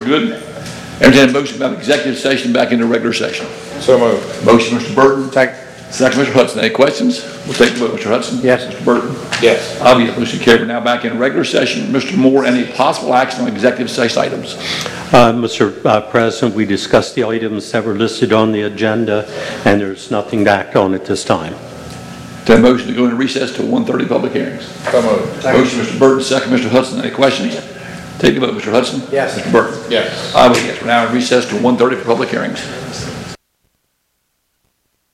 good. Entertain a motion about executive session back into regular session. So moved. Motion, Mr. Burton. Second. Second, Mr. Hudson. Any questions? We'll take the vote. Mr. Hudson? Yes. Mr. Burton? Yes. Obviously, motion carried. We're now back in regular session. Mr. Moore, any possible action on executive session items? Mr. President, we discussed the items that were listed on the agenda, and there's nothing to act on at this time. Entertain a motion to go into recess till 1:30 public hearings. So moved. Motion, Mr. Burton. Second, Mr. Hudson. Any questions? Take the vote. Mr. Hudson? Yes. Mr. Burton? Yes. I vote yes. We're now in recess till 1:30 for public hearings.